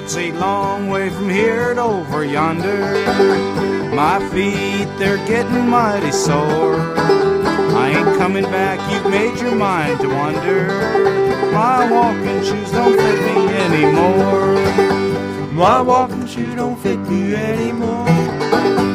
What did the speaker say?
It's a long way from here to over yonder. My feet, they're getting mighty sore. I ain't coming back, you've made your mind to wander. My walking shoes don't fit me anymore. My walking shoes don't fit me anymore.